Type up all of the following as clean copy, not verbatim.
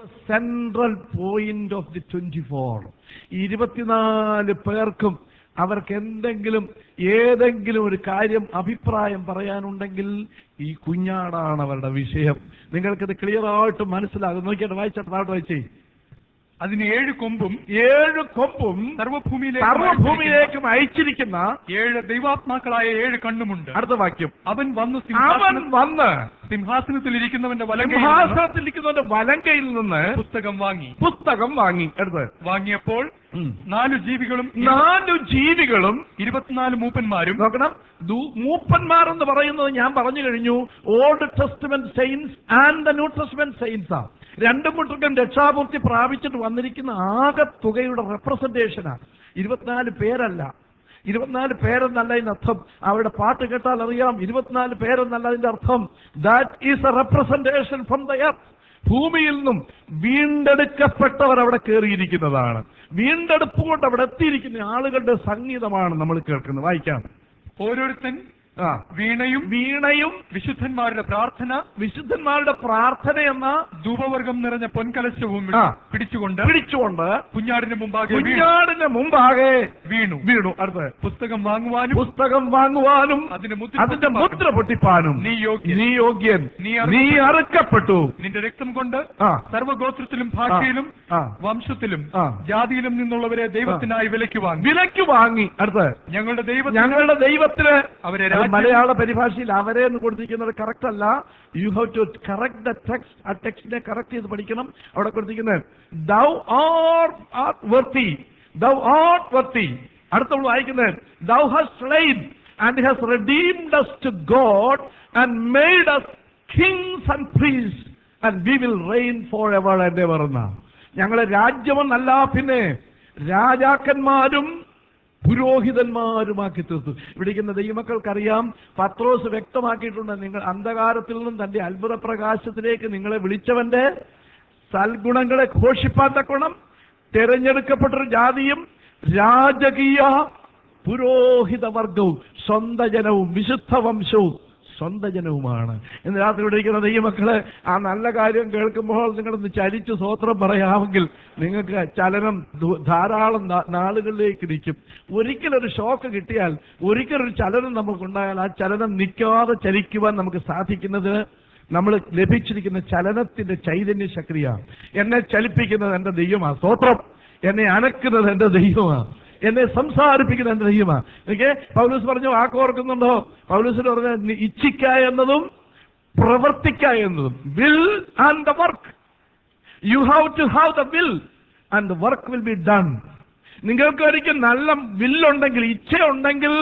Central point of the 24. 24 പേർക്കും അവർക്ക് ഏതെങ്കിലും ഒരു കാര്യം അഭിപ്രായം പറയാനുണ്ടെങ്കിൽ ഈ കുഞ്ഞാടാണ് അവരുടെ വിഷയം. നിങ്ങൾക്കിത് ക്ലിയർ ആയിട്ട് മനസ്സിലാകും. നോക്കിയിട്ട് വായിച്ചേ. അതിന് 7 കൊമ്പും സർവഭൂമിയിലേക്കും അയച്ചിരിക്കുന്ന 7 ദൈവാത്മാക്കളായ 7 കണ്ണുമുണ്ട്. അടുത്ത വാക്യം, അവൻ വന്ന് സിംഹാസനത്തിൽ ഇരിക്കുന്നവന്റെ വലങ്കയിൽ നിന്ന് പുസ്തകം വാങ്ങി. വാങ്ങിയപ്പോൾ 4 ജീവികളും 24 മൂപ്പന്മാരും. നോക്കണം, മൂപ്പന്മാരെന്ന് പറയുന്നത് ഞാൻ പറഞ്ഞു കഴിഞ്ഞു, old testament saints and the new testament saints ആണ്. രണ്ടും കൂട്ടർക്കും രക്ഷാപൂർത്തി പ്രാപിച്ചിട്ട് വന്നിരിക്കുന്ന ആകെ തുകയുടെ റെപ്രസെന്റേഷനാണ്. 24 പേരല്ല. 24 പേരെന്നല്ല ഇതിന്റെ അർത്ഥം. അവരുടെ പാട്ട് കേട്ടാൽ അറിയാം 24 പേരെന്നല്ല അതിന്റെ അർത്ഥം. That is a representation from the earth. ഭൂമിയിൽ നിന്നും വീണ്ടെടുക്കപ്പെട്ടവർ അവിടെ കയറിയിരിക്കുന്നതാണ്. വീണ്ടെടുപ്പ് കൊണ്ട് അവിടെ എത്തിയിരിക്കുന്ന ആളുകളുടെ സംഗീതമാണ് നമ്മൾ കേൾക്കുന്നത്. വായിക്കാം. ഓരോരുത്തൻ വീണയും വിശുദ്ധന്മാരുടെ പ്രാർത്ഥന എന്ന ധൂപവർഗം നിറഞ്ഞ പൊൻകലശവും പിടിച്ചുകൊണ്ട് കുഞ്ഞാടിന്റെ മുമ്പാകെ വീണു. അടുത്ത്, പുസ്തകം വാങ്ങുവാനും അതിന്റെ മുദ്ര പൊട്ടിപ്പാനും നീ യോഗ്യൻ, നീ അറുക്കപ്പെട്ടു. നിന്റെ രക്തം കൊണ്ട് സർവഗോത്രത്തിലും ഭാഷയിലും വംശത്തിലും ജാതിയിലും നിന്നുള്ളവരെ ദൈവത്തിനായി വിലയ്ക്ക് വാങ്ങി. അടുത്ത്, ഞങ്ങളുടെ ദൈവത്തിന് അവരെ. മലയാള പരിഭാഷയിൽ അവരെ എന്ന് കൊടുത്തിരിക്കുന്നത് കറക്റ്റ് അല്ല. You have to correct the text. ആ ടെക്സ്റ്റിനെ കറക്റ്റ് ചെയ്ത് പഠിക്കണം. അവിടെ കൊടുത്തിരിക്കുന്നത് thou art worthy. അടുത്ത വായിക്കുന്നത് thou hast slain and hast redeemed us to God and made us kings and priests and we will reign forever and ever. ഞങ്ങളെ രാജ്യമെന്നല്ല, പിന്നെ രാജാക്കന്മാരും പുരോഹിതന്മാരുമാക്കി തീർത്തു. ഇവിടിക്കുന്ന ദൈവമക്കൾക്കറിയാം, പത്രോസ് വ്യക്തമാക്കിയിട്ടുണ്ട്, നിങ്ങൾ അന്ധകാരത്തിൽ നിന്നും തന്റെ അത്ഭുത പ്രകാശത്തിലേക്ക് നിങ്ങളെ വിളിച്ചവന്റെ സൽഗുണങ്ങളെ ഘോഷിപ്പാൻ തക്കോണം തെരഞ്ഞെടുക്കപ്പെട്ടൊരു ജാതിയും രാജകീയ പുരോഹിത വർഗവും സ്വന്ത ജനവും വിശുദ്ധ വംശവും സ്വന്ത ജനവുമാണ്. ഇന്ന് രാത്രി ഇവിടെ ഇരിക്കുന്ന ദൈവമക്കള് ആ നല്ല കാര്യം കേൾക്കുമ്പോൾ നിങ്ങളൊന്ന് ചലിച്ച് സ്വോത്രം പറയാമെങ്കിൽ നിങ്ങൾക്ക് ചലനം ധാരാളം നാളുകളിലേക്ക് ഇരിക്കും. ഒരിക്കലൊരു ഷോക്ക് കിട്ടിയാൽ, ഒരിക്കലൊരു ചലനം നമുക്കുണ്ടായാൽ ആ ചലനം നിൽക്കാതെ ചലിക്കുവാൻ നമുക്ക് സാധിക്കുന്നത് നമ്മൾ ലഭിച്ചിരിക്കുന്ന ചലനത്തിന്റെ ചൈതന്യ ശക്തിയാണ്. എന്നെ ചലിപ്പിക്കുന്നത് എൻ്റെ ദൈവമാണ്. സ്തോത്രം. എന്നെ അനക്കുന്നത് എൻ്റെ ദൈവമാണ്. എന്നെ സംസാരിപ്പിക്കുന്ന എൻ്റെ ദൈവമാണ്. എനിക്ക് പൗലോസ് പറഞ്ഞു, വാക്കോർക്കുന്നുണ്ടോ? പൗലോസിന് പറഞ്ഞ ഇച്ഛിക്ക എന്നതും പ്രവർത്തിക്ക എന്നതും. Will and the work. You have to have the will and the work will be done. നിങ്ങൾക്ക് ഒരിക്കൽ നല്ല വില്ലുണ്ടെങ്കിൽ, ഇച്ഛയുണ്ടെങ്കിൽ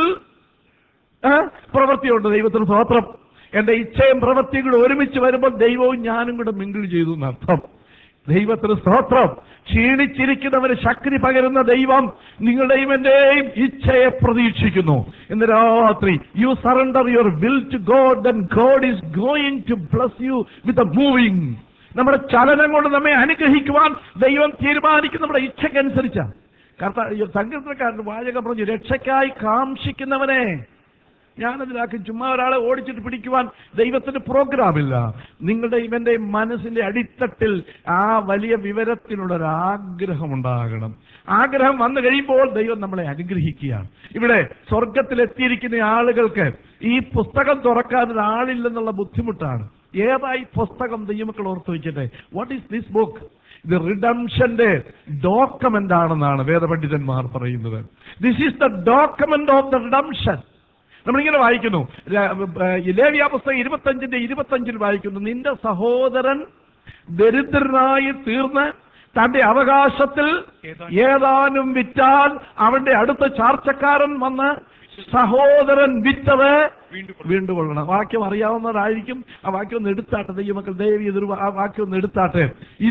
പ്രവൃത്തിയുണ്ട്. ദൈവത്തിന് സ്തോത്രം. എന്റെ ഇച്ഛയും പ്രവൃത്തിയും കൂടെ ഒരുമിച്ച് വരുമ്പോൾ ദൈവവും ഞാനും കൂടെ മിങ്കിൾ ചെയ്തു എന്നർത്ഥം. ദൈവത്തിന് സ്തോത്രം. ക്ഷീണിച്ചിരിക്കുന്നവന് ശക്തി പകരുന്ന ദൈവം നിങ്ങളുടെയും എന്റെയും ഇച്ഛയെ പ്രതീക്ഷിക്കുന്നു. ഇന്ന് രാത്രി you surrender your will to God, then God is going to bless you with a moving. നമ്മുടെ ചലനം കൊണ്ട് നമ്മെ അനുഗ്രഹിക്കുവാൻ ദൈവം തീരുമാനിക്കുന്ന നമ്മുടെ ഇച്ഛക്കനുസരിച്ചാണ്. സങ്കീർത്തനക്കാരൻ വാചകം പറഞ്ഞു, രക്ഷയ്ക്കായി കാംക്ഷിക്കുന്നവനെ ഞാനതിലാക്കും. ചുമ്മാ ഒരാളെ ഓടിച്ചിട്ട് പിടിക്കുവാൻ ദൈവത്തിന് പ്രോഗ്രാമില്ല. നിങ്ങളുടെ ഇവന്റെ മനസ്സിന്റെ അടിത്തട്ടിൽ ആ വലിയ വിവരത്തിനുള്ളൊരാഗ്രഹം ഉണ്ടാകണം. ആഗ്രഹം വന്നു കഴിയുമ്പോൾ ദൈവം നമ്മളെ അനുഗ്രഹിക്കുകയാണ്. ഇവിടെ സ്വർഗത്തിലെത്തിയിരിക്കുന്ന ആളുകൾക്ക് ഈ പുസ്തകം തുറക്കാൻ ഒരാളില്ലെന്നുള്ള ബുദ്ധിമുട്ടാണ്. ഏതായി പുസ്തകം? ദൈവമക്കൾ ഓർത്ത് വയ്ക്കട്ടെ. What is this book? ഇത് റിഡംഷന്റെ ഡോക്യുമെന്റ് ആണെന്നാണ് വേദപണ്ഡിതന്മാർ പറയുന്നത്. This is the document of the redemption. നമ്മളിങ്ങനെ വായിക്കുന്നു, ലേവ്യ പുസ്തകം 25:25 വായിക്കുന്നു, നിന്റെ സഹോദരൻ ദരിദ്രനായി തീർന്ന് തന്റെ അവകാശത്തിൽ ഏതാനും വിറ്റാൽ അവന്റെ അടുത്ത ചാർച്ചക്കാരൻ വന്ന് സഹോദരൻ വിറ്റത് വീണ്ടുകൊള്ളണം. വാക്യം അറിയാവുന്നവരായിരിക്കും. ആ വാക്യം ഒന്ന് എടുത്താട്ടെ ദൈവമക്കൾ, ദയവ് ചെയ്തൊരു ആ വാക്യം ഒന്ന് എടുത്താട്ടെ.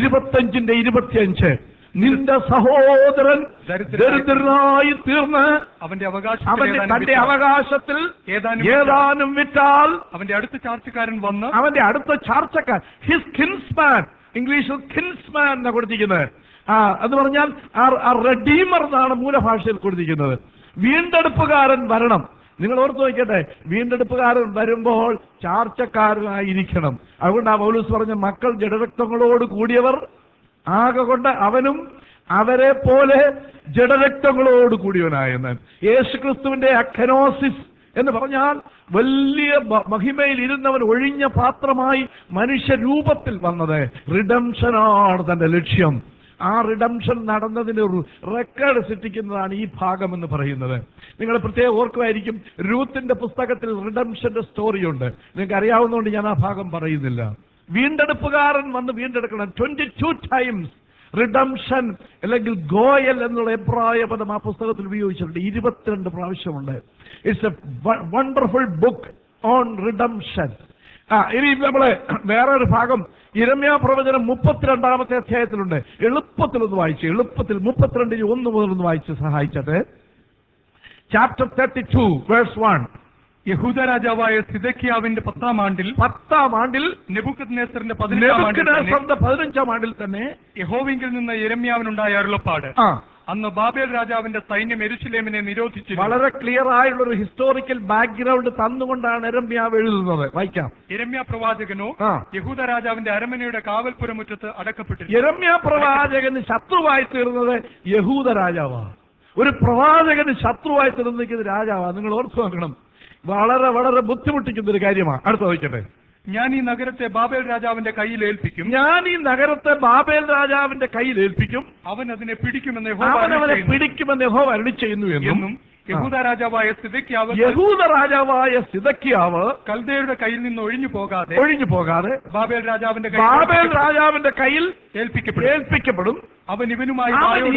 25:25 നിന്റെ സഹോദരൻ ദരിദ്രനായി തീർന്ന് തന്റെ അവകാശത്തിൽ ഏതാനും വിറ്റാൽ അവന്റെ അടുത്ത ചാർച്ചക്കാരൻ വന്ന് അവന്റെ ചാർച്ചക്കാരൻ, ഹിസ് കിൻസ്മാൻ, ഇംഗ്ലീഷിൽ കിൻസ്മാൻ എന്നാണ് കൊടുത്തിരിക്കുന്നത്. അത് പറഞ്ഞാൽ റെഡീമർ എന്നാണ് മൂലഭാഷയിൽ കൊടുത്തിരിക്കുന്നത്. വീണ്ടെടുപ്പുകാരൻ വരണം. നിങ്ങൾ ഓർത്ത് നോക്കട്ടെ, വീണ്ടെടുപ്പുകാരൻ വരുമ്പോൾ ചാർച്ചക്കാരനായിരിക്കണം. അതുകൊണ്ട് ആ പൗലോസ് പറഞ്ഞ മക്കൾ ജഡരക്തങ്ങളോട് കൂടിയവർ ആകൊണ്ട് അവനും അവരെ പോലെ ജഡരക്തങ്ങളോട് കൂടിയവനായെന്ന്. യേശുക്രിസ്തുവിന്റെ അക്കനോസിസ് എന്ന് പറഞ്ഞാൽ വലിയ മഹിമയിൽ ഇരുന്നവൻ ഒഴിഞ്ഞ പാത്രമായി മനുഷ്യരൂപത്തിൽ വന്നത്. റിഡംഷനാണ് തന്റെ ലക്ഷ്യം. ആ റിഡംഷൻ നടന്നതിന് ഒരു റെക്കോർഡ് സൃഷ്ടിക്കുന്നതാണ് ഈ ഭാഗം എന്ന് പറയുന്നത്. നിങ്ങൾ പ്രത്യേകം ഓർക്കുമായിരിക്കും, രൂത്തിന്റെ പുസ്തകത്തിൽ റിഡംഷന്റെ സ്റ്റോറിയുണ്ട്. നിങ്ങൾക്ക് അറിയാവുന്നതുകൊണ്ട് ഞാൻ ആ ഭാഗം പറയുന്നില്ല. വീണ്ടെടുപ്പുകാരൻ വന്ന് വീണ്ടെടുക്കണം. 22 ടൈംസ് റിഡംഷൻ അല്ലെങ്കിൽ ഗോയൽ എന്നുള്ള എബ്രായ പദം ആ പുസ്തകത്തിൽ ഉപയോഗിച്ചിട്ടുണ്ട്. 22 പ്രാവശ്യമുണ്ട്. It's a wonderful book on redemption. ഇനി നമ്മള് വേറൊരു ഭാഗം യിരെമ്യാ പ്രവചനം 32-ാമത്തെ അധ്യായത്തിലുണ്ട്. എളുപ്പത്തിലൊന്ന് വായിച്ചു, എളുപ്പത്തിൽ 32:1 മുതൽ ഒന്ന് വായിച്ച് സഹായിച്ചത്. Chapter 32 verse 1. യഹൂദ രാജാവായ സിദെക്കീയാവിന്റെ 10-ാം ആണ്ടിൽ നെബൂഖദ്നേസറിന്റെ 15-ാം ആണ്ടിൽ തന്നെ യഹോവയിൽ നിന്ന് യിരെമ്യാവിനുണ്ടായ അരുളപ്പാട്. അന്ന് ബാബേൽ രാജാവിന്റെ സൈന്യം യെരൂശലേമിനെ നിരോധിച്ചു. വളരെ ക്ലിയർ ആയുള്ള ഒരു ഹിസ്റ്റോറിക്കൽ ബാക്ക്ഗ്രൗണ്ട് തന്നുകൊണ്ടാണ് യിരെമ്യാവ് എഴുതുന്നത്. വായിക്കാം. യിരെമ്യാ പ്രവാചകനോ യഹൂദ രാജാവിന്റെ അരമനയുടെ കാവൽപുരമുറ്റത്ത് അടക്കപ്പെട്ടിരുന്നു. യിരെമ്യാ പ്രവാചകന് ശത്രുവായി തീർന്നത് യഹൂദ രാജാവാണ്. ഒരു പ്രവാചകന് ശത്രുവായി തീർന്നിരിക്കുന്ന രാജാവാണ്. നിങ്ങൾ ഓർത്തു നോക്കണം. വളരെ വളരെ ബുദ്ധിമുട്ടിക്കുന്ന ഒരു കാര്യമാണ്. അടുത്ത വായിക്കട്ടെ. ഞാൻ ഈ നഗരത്തെ ബാബേൽ രാജാവിന്റെ കയ്യിൽ ഏൽപ്പിക്കും. അവൻ അതിനെ പിടിക്കുമെന്ന് യഹോവ അരുളി ചെയ്യുന്നു എന്നും യഹൂദ രാജാവായ സിദെക്കീയാവ് കൽദയരുടെ കയ്യിൽ നിന്ന് ഒഴിഞ്ഞു പോകാതെ ബാബേൽ രാജാവിന്റെ കയ്യിൽ ഏൽപ്പിക്കപ്പെടും. അവൻ ഇവനുമായി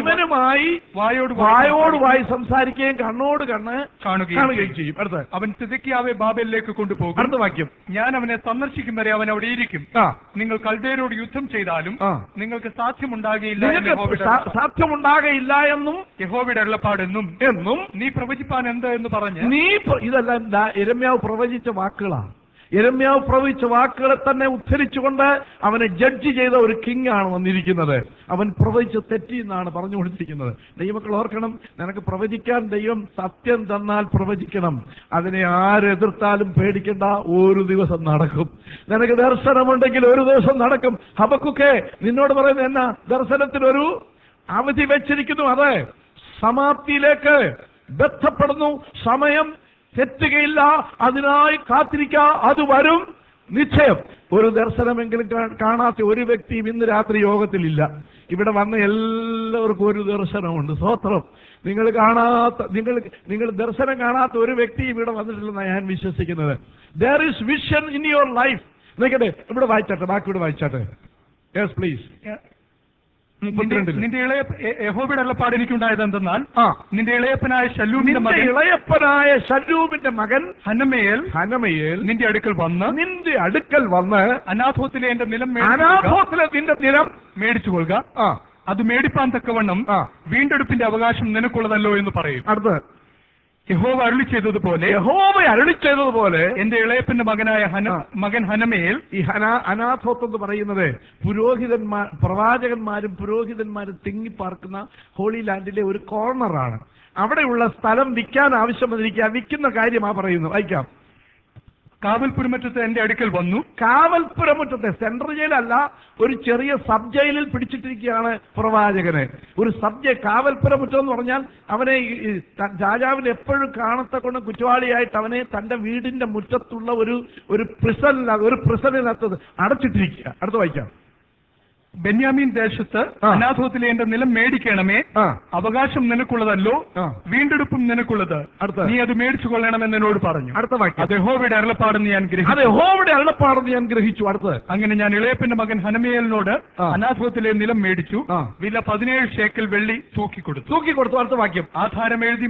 വായോട് വായി സംസാരിക്കുകയും കണ്ണോട് കണ്ണ് കാണുകയും ചെയ്യും. അടുത്ത് അവൻ സിദെക്കീയാവെ ബാബേലിലേക്ക് കൊണ്ടുപോകും. അടുത്ത വാക്യം. ഞാൻ അവനെ സന്ദർശിക്കും വരെ അവൻ അവിടെ ഇരിക്കും. നിങ്ങൾ കൽദയരോട് യുദ്ധം ചെയ്താലും നിങ്ങൾക്ക് സാധ്യമുണ്ടാകയില്ല എന്നും യഹോവയുടെ അരുളപ്പാടെന്നും നീ പ്രവചിപ്പാൻ എന്ത് എന്ന് പറഞ്ഞ് ഇതെല്ലാം യിരെമ്യാവ് പ്രവചിച്ച വാക്കുകളാണ്. യിരെമ്യാവ് പ്രവചിച്ച വാക്കുകളെ തന്നെ ഉദ്ധരിച്ചുകൊണ്ട് അവനെ ജഡ്ജ് ചെയ്ത ഒരു കിങ് ആണ് വന്നിരിക്കുന്നത്. അവൻ പ്രവചിച്ച് തെറ്റി എന്നാണ് പറഞ്ഞു കൊടുത്തിരിക്കുന്നത്. ദൈവമക്കൾ ഓർക്കണം, നിനക്ക് പ്രവചിക്കാൻ ദൈവം സത്യം തന്നാൽ പ്രവചിക്കണം. അതിനെ ആരെതിർത്താലും പേടിക്കേണ്ട, ഒരു ദിവസം നടക്കും. നിനക്ക് ദർശനമുണ്ടെങ്കിൽ ഒരു ദിവസം നടക്കും. ഹബക്കുക്കേ, നിന്നോട് പറയുന്നത് എന്നാ? ദർശനത്തിനൊരു അവധി വെച്ചിരിക്കുന്നു. അതെ, സമാപ്തിയിലേക്ക് ബന്ധപ്പെടുന്നു. സമയം തെറ്റുകയില്ല, അതിനായി കാത്തിരിക്കുക, അത് വരും നിശ്ചയം. ഒരു ദർശനമെങ്കിലും കാണാത്ത ഒരു വ്യക്തിയും ഇന്ന് രാത്രി യോഗത്തിലില്ല. ഇവിടെ വന്ന എല്ലാവർക്കും ഒരു ദർശനമുണ്ട്. സ്തോത്രം. നിങ്ങൾ ദർശനം കാണാത്ത ഒരു വ്യക്തിയും ഇവിടെ വന്നിട്ടില്ലെന്നാണ് ഞാൻ വിശ്വസിക്കുന്നത്. There is vision in your life. നോക്കട്ടെ, ഇവിടെ വായിച്ചാട്ടെ, ബാക്കിയോട് വായിച്ചാട്ടെ. Yes please. നിന്റെ യഹോവയുടെ അരുളപ്പാട് എനിക്കുണ്ടായത് എന്തെന്നാൽ, നിന്റെ ഇളയപ്പനായ ശല്ലൂമിന്റെ മകൻ ഹനമയേൽ നിന്റെ അടുക്കൽ വന്ന് അനാഥോത്തിലെ എന്റെ നിലം മേടിച്ചു കൊള്ളുക. അത് മേടിപ്പാൻ തക്കവണ്ണം വീണ്ടെടുപ്പിന്റെ അവകാശം നിനക്കുള്ളതല്ലോ എന്ന് പറയും. അടുത്ത് യഹോവ അരുളി ചെയ്തതുപോലെ എന്റെ ഇളയപ്പന്റെ മകൻ ഹനമയേൽ. ഈ അനാഥോത്ത് എന്ന് പറയുന്നത് പ്രവാചകന്മാരും പുരോഹിതന്മാരും തിങ്ങിപ്പാർക്കുന്ന ഹോളി ലാൻഡിലെ ഒരു കോർണറാണ്. അവിടെയുള്ള സ്ഥലം വിൽക്കാൻ ആവശ്യം വന്നിരിക്കുക. വിൽക്കുന്ന കാര്യമാ പറയുന്നത്. വായിക്കാം. കാവൽപുരമുറ്റത്ത് എന്റെ അടുക്കൽ വന്നു. കാവൽപുരമുറ്റത്തെ സെൻട്രൽ ജയിലല്ല, ഒരു ചെറിയ സബ് ജയിലിൽ പിടിച്ചിട്ടിരിക്കുകയാണ് പ്രവാചകനെ. ഒരു കാവൽപുരമുറ്റം എന്ന് പറഞ്ഞാൽ അവനെ രാജാവിന് എപ്പോഴും കാണത്തക്കൊണ്ട് കുറ്റവാളിയായിട്ട് അവനെ തന്റെ വീടിന്റെ മുറ്റത്തുള്ള ഒരു പ്രിസണിനകത്ത് അടച്ചിട്ടിരിക്കുക. അടുത്ത് വായിക്കാം. ബെന്യാമീൻ ദേശത്ത് അനാഥോത്തിലെ എന്റെ നിലം മേടിക്കണമേ, അവകാശം നിനക്കുള്ളതല്ലോ, വീണ്ടെടുപ്പും നിനക്കുള്ളത്, നീ അത് മേടിച്ചു കൊള്ളണമെന്ന് എന്നോട് പറഞ്ഞു. അടുത്ത വാക്യം. അത് യഹോവയുടെ അരുളപ്പാടെന്ന് ഞാൻ ഗ്രഹിച്ചു. അടുത്ത് അങ്ങനെ ഞാൻ ഇളയപ്പന്റെ മകൻ ഹനമയേലിനോട് അനാഥോത്തിലെ നിലം മേടിച്ചു. വില 17 ഷേക്കൽ വെള്ളി തൂക്കിക്കൊടുത്തു. അടുത്ത വാക്യം. ആധാരം എഴുതി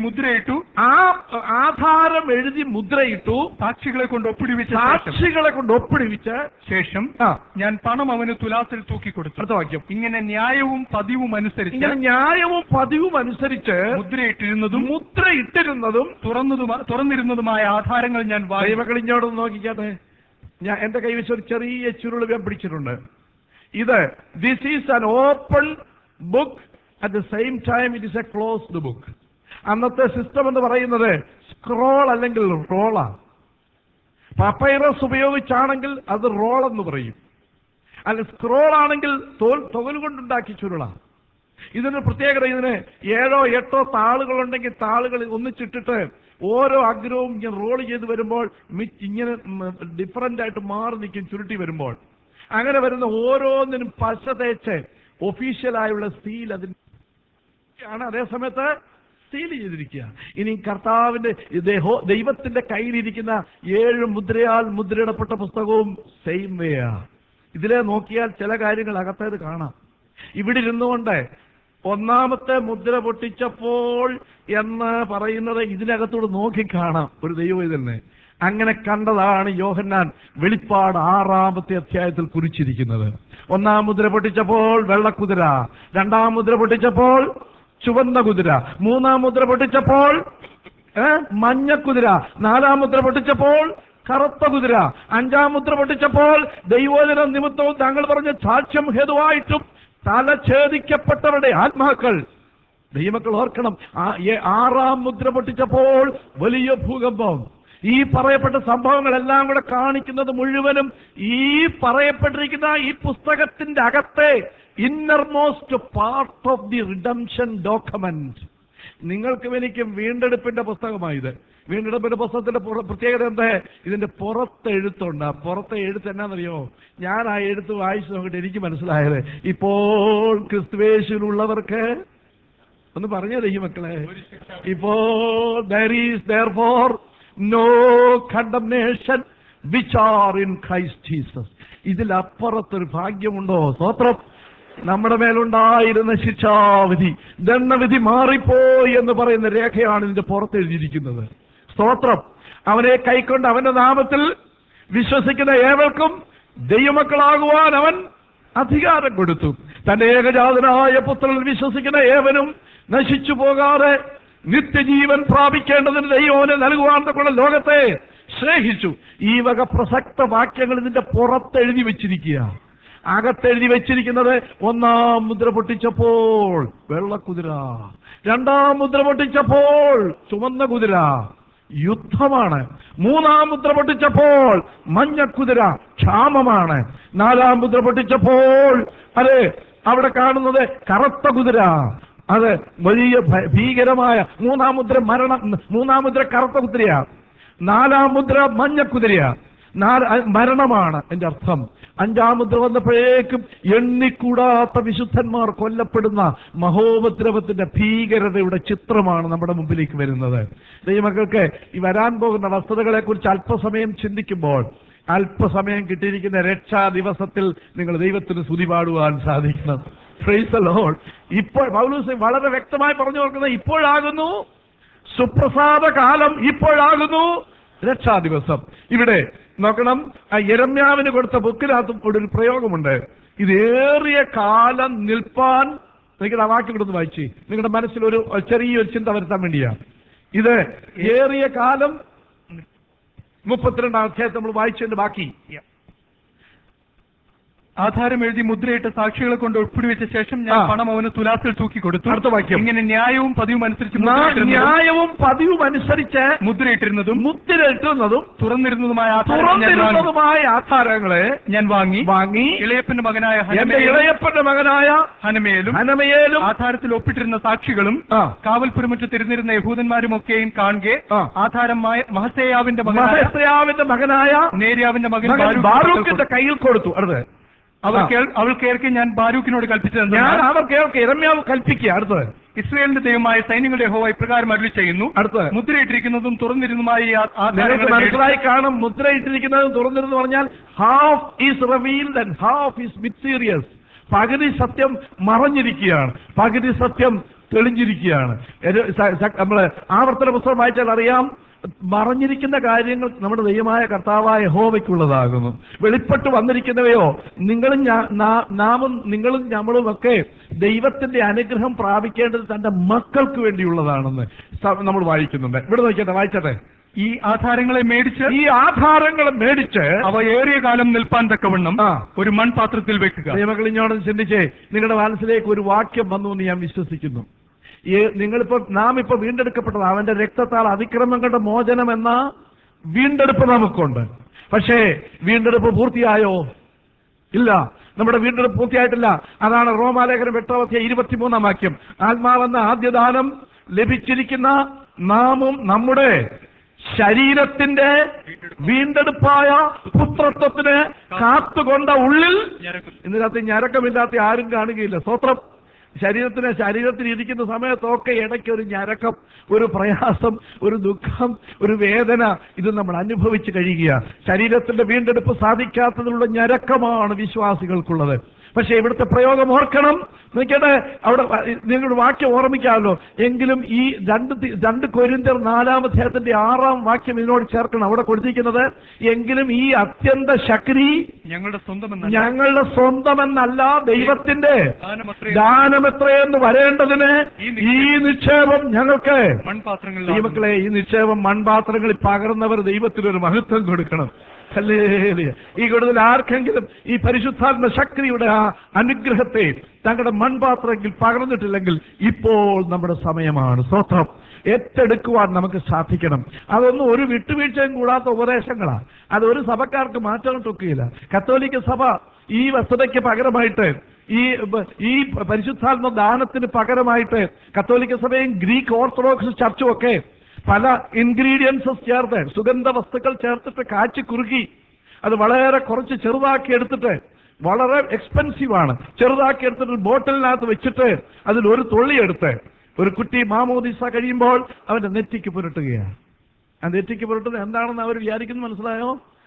മുദ്രയിട്ടു സാക്ഷികളെ കൊണ്ട് ഒപ്പിടിവിച്ച ശേഷം ഞാൻ പണം അവന് തുലാസിൽ തൂക്കിക്കൊടുത്തു. അടുത്ത വാക്യം. ഇങ്ങനെ ന്യായവും പതിവും അനുസരിച്ച് മുദ്രയിട്ടിരുന്നതും തുറന്നിരുന്നതുമായ ആധാരങ്ങൾ ഞാൻ മക്കൾ ഇങ്ങോട്ടൊന്ന് നോക്കിക്കാട്ടെ. ഞാൻ എന്റെ കൈവശം ഒരു ചെറിയ ചുരുൾ ഞാൻ പിടിച്ചിട്ടുണ്ട്. This is an open book, at the same time it is a closed book. അന്നത്തെ സിസ്റ്റം എന്ന് പറയുന്നത് സ്ക്രോൾ അല്ലെങ്കിൽ റോളാണ്. പപ്പൈറസ് ഉപയോഗിച്ചാണെങ്കിൽ അത് റോൾ എന്ന് പറയും. അല്ല സ്ക്രോൾ ആണെങ്കിൽ തോൽ കൊണ്ടുണ്ടാക്കി ചുരുളാം. ഇതിന് പ്രത്യേകത, ഇതിന് 7 or 8 താളുകളുണ്ടെങ്കിൽ താളുകൾ ഒന്നിച്ചിട്ടിട്ട് ഓരോ അഗ്രവും ഇങ്ങനെ റോൾ ചെയ്ത് വരുമ്പോൾ ഇങ്ങനെ ഡിഫറൻ്റ് ആയിട്ട് മാറി നിൽക്കും ചുരുട്ടി വരുമ്പോൾ. അങ്ങനെ വരുന്ന ഓരോന്നിനും പശ തേച്ച് ഒഫീഷ്യലായുള്ള സീൽ അതിന് ആണ്. അതേസമയത്ത് സീൽ ചെയ്തിരിക്കുക. ഇനി കർത്താവിന്റെ ദൈവത്തിന്റെ കയ്യിലിരിക്കുന്ന 7 മുദ്രയാൽ മുദ്രയിടപ്പെട്ട പുസ്തകവും സെയിം വേയാ. ഇതിലെ നോക്കിയാൽ ചില കാര്യങ്ങൾ അകത്തേത് കാണാം. ഇവിടെ ഇരുന്നുകൊണ്ട് 1ാമത്തെ മുദ്ര പൊട്ടിച്ചപ്പോൾ എന്ന് പറയുന്നത് ഇതിനകത്തോട് നോക്കിക്കാണാം ഒരു ദൈവം തന്നെ. അങ്ങനെ കണ്ടതാണ് യോഹന്നാൻ വെളിപ്പാട് 6ാമത്തെ അധ്യായത്തിൽ കുറിച്ചിരിക്കുന്നത്. 1ാം മുദ്ര പൊട്ടിച്ചപ്പോൾ വെള്ളക്കുതിര, 2ാം മുദ്ര പൊട്ടിച്ചപ്പോൾ ചുവന്ന കുതിര, 3ാം മുദ്ര പൊട്ടിച്ചപ്പോൾ മഞ്ഞക്കുതിര, 4ാം മുദ്ര പൊട്ടിച്ചപ്പോൾ കറുത്ത കുതിര, 5ാം മുദ്ര പൊട്ടിച്ചപ്പോൾ ദൈവോചന നിമിത്തവും താങ്കൾ പറഞ്ഞ സാക്ഷ്യം ഹേതുവായിട്ടും തലഛേദിക്കപ്പെട്ടവരുടെ ആത്മാക്കൾ. ദൈവമക്കൾ ഓർക്കണം, 6ാം മുദ്ര പൊട്ടിച്ചപ്പോൾ വലിയ ഭൂകമ്പം. ഈ പറയപ്പെട്ട സംഭവങ്ങളെല്ലാം കൂടെ കാണിക്കുന്നത് മുഴുവനും ഈ പറയപ്പെട്ടിരിക്കുന്ന ഈ പുസ്തകത്തിന്റെ അകത്തെ innermost part of the redemption document. നിങ്ങൾക്കും എനിക്കും വീണ്ടെടുപ്പിന്റെ പുസ്തകമായത്. വീണ്ടെടുപ്പിന്റെ പുസ്തകത്തിന്റെ പ്രത്യേകത എന്താ? ഇതിന്റെ പുറത്ത് എഴുത്തുണ്ട്. ആ പുറത്തെ എഴുത്ത് എന്നാന്നറിയോ? ഞാൻ ആ എഴുത്ത് വായിച്ചു നോക്കിയിട്ട് എനിക്ക് മനസ്സിലായത്, ഇപ്പോൾ ക്രിസ്തുവേശുവിലുള്ളവർക്ക് ഒന്ന് പറഞ്ഞത് ഈ മക്കളെ, ഇപ്പോൾ there is therefore no condemnation which are in Christ Jesus. ഇതിലപ്പുറത്തൊരു ഭാഗ്യമുണ്ടോ? സ്തോത്രം. നമ്മുടെ മേലുണ്ടായിരുന്ന ശിക്ഷാവിധി, ദണ്ഡവിധി മാറിപ്പോയി എന്ന് പറയുന്ന രേഖയാണ് ഇതിന്റെ പുറത്തെഴുതിയിരിക്കുന്നത്. സ്തോത്രം. അവനെ കൈക്കൊണ്ട് അവന്റെ നാമത്തിൽ വിശ്വസിക്കുന്ന ഏവർക്കും ദൈവമക്കളാകുവാൻ അവൻ അധികാരം കൊടുത്തു. തന്റെ ഏകജാതനായ പുത്രനിൽ വിശ്വസിക്കുന്ന ഏവനും നശിച്ചു പോകാതെ നിത്യജീവൻ പ്രാപിക്കേണ്ടതിന് ദൈവനെ നൽകുവാൻ തക്ക ലോകത്തെ സ്നേഹിച്ചു. ഈ വക പ്രസക്ത വാക്യങ്ങൾ ഇതിന്റെ പുറത്തെഴുതി വെച്ചിരിക്കുക. അകത്തെഴുതി വെച്ചിരിക്കുന്നത് 1ാം മുദ്ര പൊട്ടിച്ചപ്പോൾ വെള്ളക്കുതിര, 2ാം മുദ്ര പൊട്ടിച്ചപ്പോൾ ചുവന്ന കുതിര, യുദ്ധമാണ്. 3ാം മുദ്ര പൊട്ടിച്ചപ്പോൾ മഞ്ഞക്കുതിര, ക്ഷാമമാണ്. 4ാം മുദ്ര പൊട്ടിച്ചപ്പോൾ അത് അവിടെ കാണുന്നത് കറുത്ത കുതിര, അത് വലിയ ഭീകരമായ. 3ാം മുദ്ര മരണം, 3ാം മുദ്ര കറുത്ത കുതിരയാ, 4ാം മുദ്ര മഞ്ഞക്കുതിരയാ, മരണമാണ് എന്റെ അർത്ഥം. 5ാം മുദ്ര വന്നപ്പോഴേക്കും എണ്ണിക്കൂടാത്ത വിശുദ്ധന്മാർ കൊല്ലപ്പെടുന്ന മഹോപദ്രവത്തിന്റെ ഭീകരതയുടെ ചിത്രമാണ് നമ്മുടെ മുമ്പിലേക്ക് വരുന്നത്. ദൈവമക്കൾക്ക് ഈ വരാൻ പോകുന്ന വസ്തുതകളെ കുറിച്ച് അല്പസമയം ചിന്തിക്കുമ്പോൾ, അല്പസമയം കിട്ടിയിരിക്കുന്ന രക്ഷാ ദിവസത്തിൽ നിങ്ങൾ ദൈവത്തിന് സ്തുതി പാടുവാൻ സാധിക്കണം. Praise the Lord. ഇപ്പോൾ പൗലോസ് വളരെ വ്യക്തമായി പറഞ്ഞു കൊടുക്കുന്നത്, ഇപ്പോഴാകുന്നു സുപ്രസാദ കാലം, ഇപ്പോഴാകുന്നു രക്ഷാ ദിവസം. ഇവിടെ നോക്കണം, ആ യെരമ്യാവിന് കൊടുത്ത ബുക്കിനകത്തും ഒരു പ്രയോഗമുണ്ട്. ഇതേറിയ കാലം നിൽപ്പാൻ. നിങ്ങളുടെ ആ വാക്യം കൊടുത്ത് വായിച്ച് നിങ്ങളുടെ മനസ്സിൽ ഒരു ചെറിയൊരു ചിന്ത വരുത്താൻ വേണ്ടിയാണ്. ഇത് ഏറിയ കാലം 32ാം അധ്യായത്തിൽ നമ്മൾ വായിച്ചതിന്റെ ബാക്കി. ആധാരം എഴുതി മുദ്രയിട്ട് സാക്ഷികളെ കൊണ്ട് ഒപ്പിടിവെച്ച ശേഷം ഞാൻ പണം അവന് തുലാസിൽ തൂക്കി കൊടുത്തു. അടുത്ത വാക്യം, ഇങ്ങനെ ന്യായവും പതിവും അനുസരിച്ച് മുദ്രയിട്ടിരുന്നതും തുറന്നിരുന്നതുമായ ആധാരങ്ങളെ ഞാൻ വാങ്ങി ഇളയപ്പന്റെ മകനായ ഹനമേലും ആധാരത്തിൽ ഒപ്പിട്ടിരുന്ന സാക്ഷികളും കാവൽപുരമുറ്റത്തിരുന്നിരുന്ന യഹൂദന്മാരും ഒക്കെയും കാണുകെ ആധാരം മഹസേയാവിന്റെ മകനായ നേര്യാവിന്റെ മകൻ ബാരൂക്കിന്റെ കയ്യിൽ കൊടുത്തു. അടുത്ത് അവൾ കേൾക്കെ ഞാൻ ബാരൂക്കിനോട് കൽപ്പിച്ചത്, അവർ കേൾക്കെ യിരെമ്യാവ് കൽപ്പിക്കുക. അടുത്തത്, ഇസ്രായേലിന്റെ ദൈവമായ സൈന്യങ്ങളുടെ യഹോവ ഇപ്രകാരം അരുളി ചെയ്യുന്നു, മുദ്രയിട്ടിരിക്കുന്നതും തുറന്നിരുന്നതുമായി മനസ്സിലായി കാണും. മുദ്രയിട്ടിരിക്കുന്നതും തുറന്നിരുന്നു പറഞ്ഞാൽ half is revealed and half is mysterious. പകുതി സത്യം മറഞ്ഞിരിക്കുകയാണ്, പകുതി സത്യം തെളിഞ്ഞിരിക്കുകയാണ്. നമ്മള് ആവർത്തന പുസ്തകം വായിച്ചാൽ അറിയാം, മറഞ്ഞിരിക്കുന്ന കാര്യങ്ങൾ നമ്മുടെ ദൈവമായ കർത്താവായ യഹോവയ്ക്കുള്ളതാകുന്നു. വെളിപ്പെട്ട് വന്നിരിക്കുന്നവയോ നിങ്ങളും ഞമ്മളും ഒക്കെ ദൈവത്തിന്റെ അനുഗ്രഹം പ്രാപിക്കേണ്ടത് തന്റെ മക്കൾക്ക് വേണ്ടിയുള്ളതാണെന്ന് നമ്മൾ വായിക്കുന്നുണ്ട്. ഇവിടെ നോക്കിട്ടെ, വായിച്ചട്ടെ. ഈ ആധാരങ്ങളെ മേടിച്ച് അവ ഏറിയ കാലം നിൽപ്പാൻ തക്കവണ്ണം ഒരു മൺപാത്രത്തിൽ വെക്കുക. ദൈവമക്കൾ ഇങ്ങോട്ട് ചിന്തിച്ചേ, നിങ്ങളുടെ മനസ്സിലേക്ക് ഒരു വാക്യം വന്നു എന്ന് ഞാൻ വിശ്വസിക്കുന്നു. നാം ഇപ്പൊ വീണ്ടെടുക്കപ്പെട്ടത് അവന്റെ രക്തത്താൽ അതിക്രമങ്ങളുടെ മോചനം എന്ന വീണ്ടെടുപ്പ് നമുക്കുണ്ട്. പക്ഷേ വീണ്ടെടുപ്പ് പൂർത്തിയായോ? ഇല്ല. നമ്മുടെ വീണ്ടെടുപ്പ് പൂർത്തിയായിട്ടില്ല. അതാണ് റോമാലേഖനം 8:23 വാക്യം. ആത്മാവെന്ന ആദ്യദാനം ലഭിച്ചിരിക്കുന്ന നാമും നമ്മുടെ ശരീരത്തിന്റെ വീണ്ടെടുപ്പായ പുത്രത്വത്തിന് കാത്തുകൊണ്ട ഉള്ളിൽ ഇതിനകത്ത് ഞരക്കമില്ലാത്ത ആരും കാണുകയില്ല. സ്തോത്രം. ശരീരത്തിൽ ഇരിക്കുന്ന സമയത്തൊക്കെ ഇടയ്ക്ക് ഒരു ഞരക്കം, ഒരു പ്രയാസം, ഒരു ദുഃഖം, ഒരു വേദന, ഇത് നമ്മൾ അനുഭവിച്ച് കഴിയുക. ശരീരത്തിന്റെ വീണ്ടെടുപ്പ് സാധിക്കാത്തതിലുള്ള ഞരക്കമാണ് വിശ്വാസികൾക്കുള്ളത്. പക്ഷെ ഇവിടുത്തെ പ്രയോഗം ഓർക്കണം. നിൽക്കട്ടെ, അവിടെ നിങ്ങളുടെ വാക്യം ഓർമ്മിക്കാമല്ലോ. എങ്കിലും ഈ 2 കൊരിന്ത്യർ 4:6 വാക്യം ഇതിനോട് ചേർക്കണം. അവിടെ കൊടുത്തിരിക്കുന്നത്, എങ്കിലും ഈ അത്യന്ത ശക്തി ഞങ്ങളുടെ സ്വന്തമെന്നല്ല, ദൈവത്തിന്റെ ദാനമെത്രയെന്ന് വരേണ്ടതിന് ഈ നിക്ഷേപം ഞങ്ങൾക്ക്. ദൈവമക്കളെ, ഈ നിക്ഷേപം മൺപാത്രങ്ങളിൽ പകർന്നവർ ദൈവത്തിനൊരു മഹത്വം കൊടുക്കണം. ഈ കൂടുതൽ ആർക്കെങ്കിലും ഈ പരിശുദ്ധാത്മ ശക്തിയുടെ ആ അനുഗ്രഹത്തെ തങ്ങളുടെ മൺപാത്രത്തിൽ പകർന്നിട്ടില്ലെങ്കിൽ ഇപ്പോൾ നമ്മുടെ സമയമാണ്. സ്തോത്രം. ഏറ്റെടുക്കുവാൻ നമുക്ക് സാധിക്കണം. അതൊന്നും ഒരു വിട്ടുവീഴ്ചയും കൂടാത്ത ഉപദേശങ്ങളാണ്. അതൊരു സഭക്കാർക്ക് മാറ്റാനൊട്ടുകയില്ല. കത്തോലിക്ക സഭ ഈ വസ്തുതയ്ക്ക് പകരമായിട്ട്, ഈ പരിശുദ്ധാത്മ ദാനത്തിന് പകരമായിട്ട് കത്തോലിക്ക സഭയും ഗ്രീക്ക് ഓർത്തഡോക്സ് ചർച്ചും ഒക്കെ പല ഇൻഗ്രീഡിയൻസസ് ചേർത്ത്, സുഗന്ധ വസ്തുക്കൾ ചേർത്തിട്ട് കാച്ചി കുറുക്കി അത് വളരെ കുറച്ച് ചെറുതാക്കി എടുത്തിട്ട്, വളരെ എക്സ്പെൻസീവാണ്, ചെറുതാക്കി എടുത്തിട്ട് ബോട്ടിലിനകത്ത് വെച്ചിട്ട് അതിലൊരു തുള്ളിയെടുത്ത് ഒരു കുട്ടി മാമോദിസ കഴിയുമ്പോൾ അവന്റെ നെറ്റിക്ക് പുരട്ടുകയാണ്. ആ നെറ്റിക്ക് പുരട്ടുന്നത് എന്താണെന്ന് അവർ വിചാരിക്കുന്നത് മനസ്സിലായോ?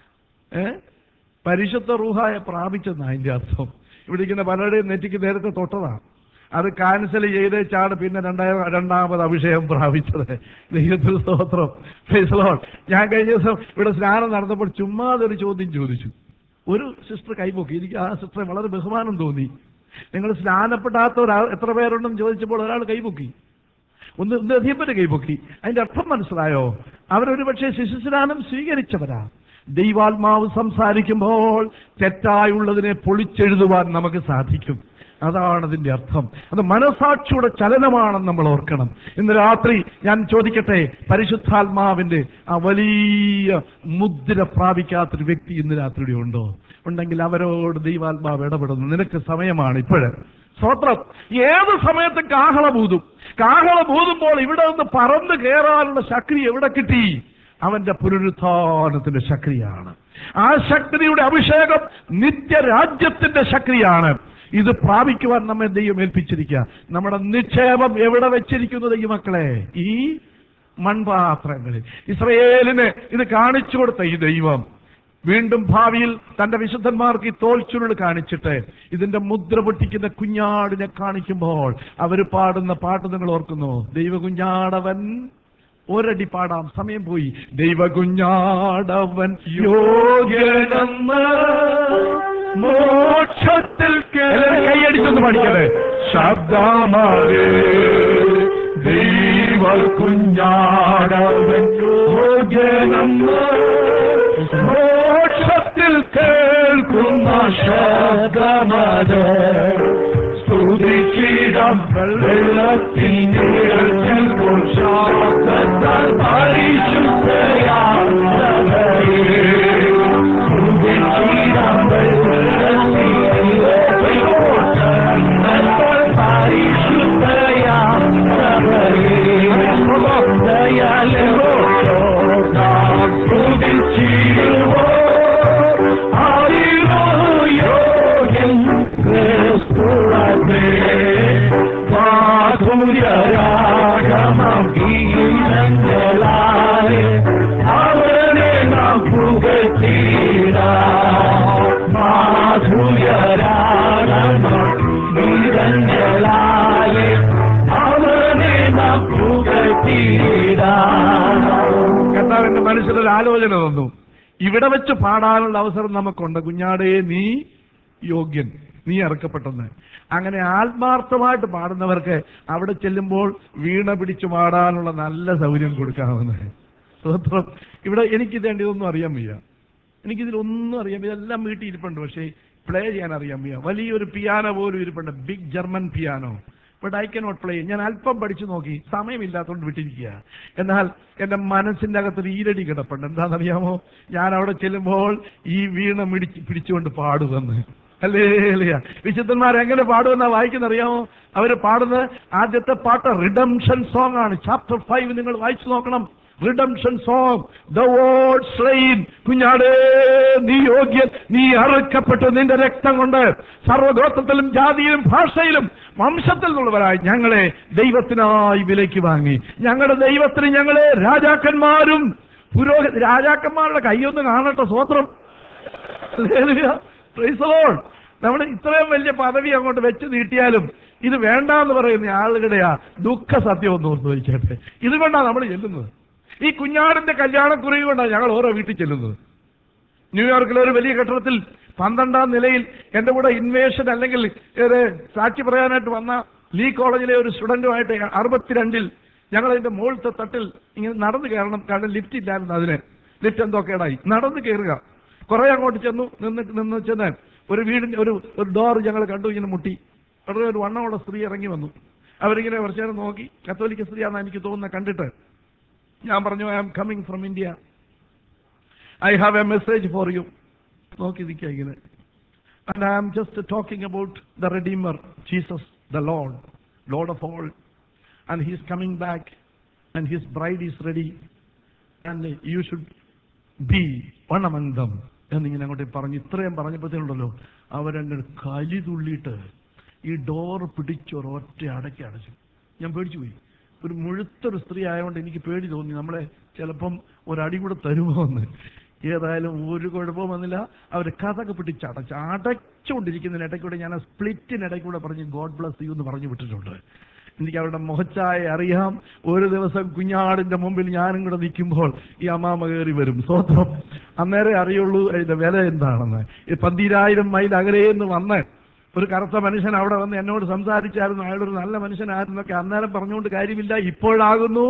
പരിശുദ്ധ റൂഹായെ പ്രാപിച്ചെന്നാണ് അതിന്റെ അർത്ഥം. ഇവിടെ ഇരിക്കുന്ന പലരുടെയും നെറ്റിക്ക് നേരത്തെ തൊട്ടതാണ്. അത് ക്യാൻസൽ ചെയ്തേച്ചാണ് പിന്നെ രണ്ടാമത് അഭിഷേകം പ്രാപിച്ചത്. ദൈവത്തിന് സ്തോത്രം. Praise Lord. ഞാൻ കഴിഞ്ഞ ദിവസം ഇവിടെ സ്നാനം നടന്നപ്പോൾ ചുമ്മാതൊരു ചോദ്യം ചോദിച്ചു. ഒരു സിസ്റ്റർ കൈപൊക്കി. എനിക്ക് ആ സിസ്റ്ററെ വളരെ ബഹുമാനം തോന്നി. നിങ്ങൾ സ്നാനപ്പെടാത്ത എത്ര പേരുണ്ടെന്ന് ചോദിച്ചപ്പോൾ ഒരാൾ കൈപൊക്കി. അധികം പേര് കൈപൊക്കി. അതിന്റെ അർത്ഥം മനസ്സിലായോ? അവരൊരു പക്ഷേ ശിശുസ്നാനം സ്വീകരിച്ചവരാ. ദൈവാത്മാവ് സംസാരിക്കുമ്പോൾ തെറ്റായുള്ളതിനെ പൊളിച്ചെഴുതുവാൻ നമുക്ക് സാധിക്കും. അതാണ് അതിന്റെ അർത്ഥം. അത് മനസാക്ഷിയുടെ ചലനമാണെന്ന് നമ്മൾ ഓർക്കണം. ഇന്ന് രാത്രി ഞാൻ ചോദിക്കട്ടെ, പരിശുദ്ധാത്മാവിന്റെ ആ വലിയ മുദ്ര പ്രാപിക്കാത്തൊരു വ്യക്തി ഇന്ന് രാത്രി ഉണ്ടോ? ഉണ്ടെങ്കിൽ അവരോട് ദൈവാത്മാവ് ഇടപെടുന്നു. നിനക്ക് സമയമാണ് ഇപ്പോഴ്. സ്തോത്രം. ഏത് സമയത്തും കാഹളമൂതുമ്പോൾ ഇവിടെ നിന്ന് പറന്ന് കയറാനുള്ള ശക്തി എവിടെ കിട്ടി? അവന്റെ പുനരുത്ഥാനത്തിന്റെ ശക്തിയാണ്. ആ ശക്തിയുടെ അഭിഷേകം നിത്യരാജ്യത്തിന്റെ ശക്തിയാണ്. ഇത് പ്രാപിക്കുവാൻ നമ്മെ ദൈവം ഏൽപ്പിച്ചിരിക്കുക. നമ്മുടെ നിക്ഷേപം എവിടെ വെച്ചിരിക്കുന്നു ദൈവമക്കളെ? ഈ മൺപാത്രങ്ങളിൽ. ഇസ്രായേലിന് ഇത് കാണിച്ചു കൊടുത്ത ഈ ദൈവം വീണ്ടും ഭാവിയിൽ തന്റെ വിശുദ്ധന്മാർക്ക് ഈ തോൽച്ചുരുൾ കാണിച്ചിട്ട് ഇതിന്റെ മുദ്ര പൊട്ടിക്കുന്ന കുഞ്ഞാടിനെ കാണിക്കുമ്പോൾ അവർ പാടുന്ന പാട്ട് നിങ്ങൾ ഓർക്കുന്നു? ദൈവകുഞ്ഞാടവൻ, ഒരടി പാടാം, സമയം പോയി. ദൈവകുഞ്ഞാടവൻ യോഗ്യനെന്ന് മോക്ഷത്തിൽ കൈയടിച്ചൊന്ന് പഠിക്കട്ടെ. ശബ്ദമാകെ ദൈവകുഞ്ഞാടവൻ യോഗ്യനെന്ന് മോക്ഷത്തിൽ കേൾക്കുന്ന ശബ്ദമത് സ്തുതിച്ചിടം വെള്ളത്തിൽ നിഴൽക്കുമ്പോൾ ശാസ്ത്രത്താൽ പരിശുദ്ധയാത്രവരെ സ്തുതിച്ചിടം വെള്ളത്തിൽ നിഴൽക്കുമ്പോൾ ശാസ്ത്രത്താൽ പരിശുദ്ധയാത്രവരെ ദയാലോ നാം സ്തുതിച്ചിടുവോ യോഗ്യൻ ക്രിസ്തുവേ മാധുര്യരാഗമീരങ്ങളായ അവനെ നാം പുകഴ്ത്തിടാം. മാധുര്യരാഗമീരങ്ങളായ അവനെ നാം പുകഴ്ത്തിടാം. കർത്താവിന്റെ മനസ്സിലൊരു ആലോചന തന്നു. ഇവിടെ വെച്ച് പാടാനുള്ള അവസരം നമുക്കുണ്ട്. കുഞ്ഞാടേ നീ യോഗ്യൻ, നീ ഇറക്കപ്പെട്ടെന്ന്. അങ്ങനെ ആത്മാർത്ഥമായിട്ട് പാടുന്നവർക്ക് അവിടെ ചെല്ലുമ്പോൾ വീണ പിടിച്ചു പാടാനുള്ള നല്ല സൗകര്യം കൊടുക്കാമെന്ന്. സ്തോത്രം. ഇവിടെ എനിക്കിതേണ്ട ഇതൊന്നും അറിയാൻ വയ്യ, എനിക്കിതിലൊന്നും അറിയാൻ വയ്യ. എല്ലാം വീട്ടിൽ ഇരിപ്പുണ്ട്, പക്ഷേ പ്ലേ ചെയ്യാൻ അറിയാൻ വയ്യ. വലിയൊരു പിയാനോ പോലും ഇരിപ്പുണ്ട്, big German piano. But I cannot play. ഞാൻ അല്പം പഠിച്ചു നോക്കി, സമയമില്ലാത്തതുകൊണ്ട് വിട്ടിരിക്കുക. എന്നാൽ എന്റെ മനസ്സിന്റെ അകത്തൊരു ഈരടി കിടപ്പുണ്ട്. എന്താണെന്നറിയാമോ? ഞാൻ അവിടെ ചെല്ലുമ്പോൾ ഈ വീണ പിടിച്ചുകൊണ്ട് പാടുവെന്ന്. ഹല്ലേലൂയ. വിശുദ്ധന്മാരെങ്ങനെ പാടുമെന്നാ വായിക്കുന്നറിയാമോ? അവര് പാടുന്നത് ആദ്യത്തെ പാട്ട് റിഡംഷൻ സോങ് ആണ്. ചാപ്റ്റർ 5 നിങ്ങൾ വായിച്ചു നോക്കണം. Redemption song, the word slain, കുഞ്ഞാടേ നീ യോഗ്യൻ, നീ അറുക്കപ്പെട്ടു, നിന്റെ രക്തം കൊണ്ട് സർവ്വഗോത്രത്തിലും ജാതിയിലും ഭാഷയിലും വംശത്തിൽ നിന്നുള്ളവരായി ഞങ്ങളെ ദൈവത്തിനായി വിലയ്ക്ക് വാങ്ങി. ഞങ്ങളുടെ ദൈവത്തിന് ഞങ്ങളെ രാജാക്കന്മാരും രാജാക്കന്മാരുടെ കൈയൊന്ന് കാണട്ടെ. സ്വോത്രം. നമ്മൾ ഇത്രയും വലിയ പദവി അങ്ങോട്ട് വെച്ച് നീട്ടിയാലും ഇത് വേണ്ടാന്ന് പറയുന്ന ആളുകളുടെയാ ദുഃഖ സത്യം ഒന്ന് ഓർത്ത് വയ്ക്കട്ടെ. ഇതുകൊണ്ടാണ് നമ്മൾ ചെല്ലുന്നത്. ഈ കുഞ്ഞാടിന്റെ കല്യാണക്കുറി കൊണ്ടാണ് ഞങ്ങൾ ഓരോ വീട്ടിൽ ചെല്ലുന്നത്. ന്യൂയോർക്കിലെ ഒരു വലിയ കെട്ടിടത്തിൽ 12ാം നിലയിൽ എന്റെ കൂടെ ഇൻവേഷൻ അല്ലെങ്കിൽ സാക്ഷി പറയാനായിട്ട് വന്ന ലീ കോളേജിലെ ഒരു സ്റ്റുഡന്റുമായിട്ട് 62-ൽ ഞങ്ങൾ അതിന്റെ മുകളിലത്തെ തട്ടിൽ ഇങ്ങനെ നടന്നു കയറണം. കാരണം ലിഫ്റ്റ് ഇല്ലായിരുന്നു. അതിന് ലിഫ്റ്റ് എന്തോ കേടായി. നടന്നു കയറുക. കുറെ അങ്ങോട്ട് ചെന്നു. നിന്ന് ചെന്ന് ഒരു വീടിന്റെ ഒരു ഡോർ ഞങ്ങൾ കണ്ടു. ഇങ്ങനെ മുട്ടി. വളരെ ഒരു വണ്ണമുള്ള സ്ത്രീ ഇറങ്ങി വന്നു. അവരിങ്ങനെ കുറച്ചു നേരം നോക്കി. കത്തോലിക്ക സ്ത്രീയാണെന്ന് എനിക്ക് തോന്നുന്നത് കണ്ടിട്ട് ഞാൻ പറഞ്ഞു, I am coming from India, I have a message for you. നോക്കി നിൽക്കുക ഇങ്ങനെ. And I am just talking about the redeemer Jesus, the lord, lord of all, and he is coming back and his bride is ready and you should be one among them എന്നിങ്ങനെ അങ്ങോട്ട് പറഞ്ഞു. ഇത്രയും പറഞ്ഞപ്പോഴത്തേനുണ്ടല്ലോ അവരങ്ങനെ കലി തുള്ളിയിട്ട് ഈ door പിടിച്ചൊരൊറ്റ അടച്ചു. ഞാൻ പേടിച്ചു പോയി. ഒരു മുഴുത്തൊരു സ്ത്രീ ആയതുകൊണ്ട് എനിക്ക് പേടി തോന്നി, നമ്മളെ ചിലപ്പം ഒരടി കൂടെ തരുമോ എന്ന്. ഏതായാലും ഒരു കുഴപ്പവും വന്നില്ല. അവർ കഥക്കെ പിടിച്ച് അടച്ചുകൊണ്ടിരിക്കുന്നതിനിടയ്ക്കൂടെ ഞാൻ ആ സ്പ്ലിറ്റിനിടയ്ക്കൂടെ പറഞ്ഞ് ഗോഡ് ബ്ലസ് യു എന്ന് പറഞ്ഞു വിട്ടിട്ടുണ്ട്. എനിക്ക് അവരുടെ മുഖച്ചായ അറിയാം. ഒരു ദിവസം കുഞ്ഞാടിന്റെ മുമ്പിൽ ഞാനും കൂടെ നിൽക്കുമ്പോൾ ഈ അമ്മാമ കയറി വരും. സ്വോത്രം. അന്നേരം അറിയുള്ളൂ അതിന്റെ വില എന്താണെന്ന്. 12,000 മൈൽ അകലെയെന്ന് വന്ന് ഒരു കറുത്ത മനുഷ്യൻ അവിടെ വന്ന് എന്നോട് സംസാരിച്ചായിരുന്നു. അയാളൊരു നല്ല മനുഷ്യനായിരുന്നൊക്കെ അന്നേരം പറഞ്ഞുകൊണ്ട് കാര്യമില്ല. ഇപ്പോഴാകുന്നു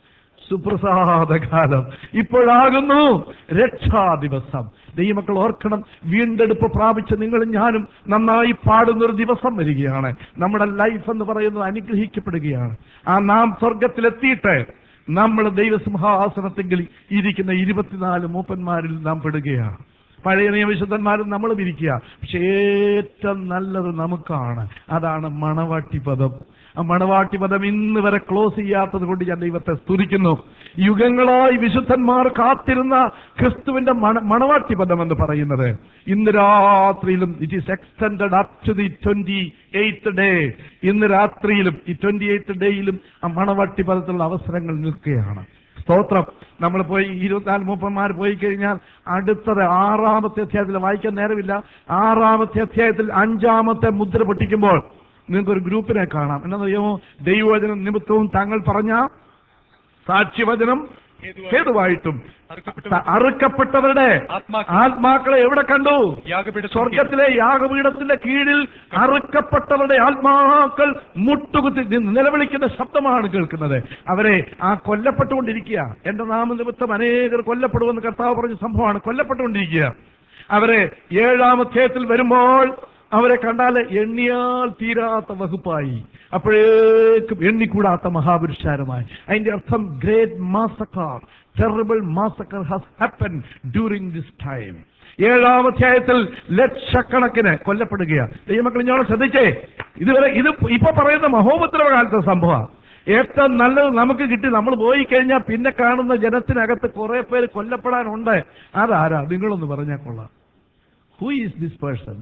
സുപ്രസാദകാലം, ഇപ്പോഴാകുന്നു രക്ഷാ ദിവസം. ദൈവമക്കൾ ഓർക്കണം, വീണ്ടെടുപ്പ് പ്രാപിച്ച നിങ്ങളും ഞാനും നന്നായി പാടുന്നൊരു ദിവസം വരികയാണ്. നമ്മുടെ ലൈഫ് എന്ന് പറയുന്നത് അനുഗ്രഹിക്കപ്പെടുകയാണ്. ആ നാം സ്വർഗത്തിലെത്തിയിട്ട് നമ്മൾ ദൈവസിംഹാസനത്തെങ്കിൽ ഇരിക്കുന്ന 24 മൂപ്പന്മാരിൽ നാം പെടുകയാണ്. പഴയ നിയമവിശുദ്ധന്മാരും നമ്മളും ഇരിക്കുക. പക്ഷെ ഏറ്റവും നല്ലത് നമുക്കാണ്. അതാണ് മണവാട്ടി പദം. ആ മണവാട്ടി പദം ഇന്ന് വരെ ക്ലോസ് ചെയ്യാത്തത് കൊണ്ട് ഞാൻ ദൈവത്തെ സ്തുതിക്കുന്നു. യുഗങ്ങളായി വിശുദ്ധന്മാർ കാത്തിരുന്ന ക്രിസ്തുവിന്റെ മണവാട്ടി പദം എന്ന് പറയുന്നത് ഇന്ന് രാത്രിയിലും it is extended up to the 28th day. ഇന്ന് രാത്രിയിലും ഈ 28th ഡേയിലും ആ മണവാട്ടി പദത്തിലുള്ള അവസരങ്ങൾ നിൽക്കുകയാണ്. സ്തോത്രം. നമ്മൾ പോയി 24 മൂപ്പന്മാർ പോയി കഴിഞ്ഞാൽ അടുത്തത് 6ാമത്തെ അധ്യായത്തിൽ വായിക്കാൻ നേരമില്ല. 6ാമത്തെ അധ്യായത്തിൽ 5ാമത്തെ മുദ്ര പൊട്ടിക്കുമ്പോൾ നിങ്ങൾക്കൊരു ഗ്രൂപ്പിനെ കാണാം. എന്താണെന്നറിയാമോ? ദൈവവചനം നിമിത്തവും താങ്കൾ പറഞ്ഞ സാക്ഷ്യവചനം ഹേതുവായിട്ടും അറുക്കപ്പെട്ടവരുടെ ആത്മാക്കളെ എവിടെ കണ്ടു? സ്വർഗത്തിലെ യാഗപീഠത്തിന്റെ കീഴിൽ അറുക്കപ്പെട്ടവരുടെ ആത്മാക്കൾ മുട്ടുകുത്തി നിലവിളിക്കുന്ന ശബ്ദമാണ് കേൾക്കുന്നത്. അവരെ ആ കൊല്ലപ്പെട്ടുകൊണ്ടിരിക്കുക. എന്റെ നാമനിമിത്തം അനേകർ കൊല്ലപ്പെടുമെന്ന് കർത്താവ് പറഞ്ഞ സംഭവമാണ്. കൊല്ലപ്പെട്ടുകൊണ്ടിരിക്കുക. അവരെ 7ാം അധ്യായത്തിൽ വരുമ്പോൾ അവരെ കണ്ടാൽ എണ്ണിയാൽ തീരാത്ത വകുപ്പായി, അപ്പോഴേക്കും എണ്ണിക്കൂടാത്ത മഹാപുരുഷാരമായി. അതിന്റെ അർത്ഥം great massacre, terrible massacre has happened during this time. 7ാം അധ്യായത്തിൽ ലക്ഷക്കണക്കിന് കൊല്ലപ്പെടുകയാണ്. ദൈവമക്കൾ ഞാൻ ശ്രദ്ധിച്ചേ, ഇതുവരെ ഇത് ഇപ്പൊ പറയുന്ന മഹോപദ്രവ കാലത്തെ സംഭവം. ഏറ്റവും നല്ലത് നമുക്ക് കിട്ടി. നമ്മൾ പോയി കഴിഞ്ഞാൽ പിന്നെ കാണുന്ന ജനത്തിനകത്ത് കുറെ പേര് കൊല്ലപ്പെടാനുണ്ട്. അതാരാ? നിങ്ങളൊന്ന് പറഞ്ഞാൽ കൊള്ളാം. Who is this person?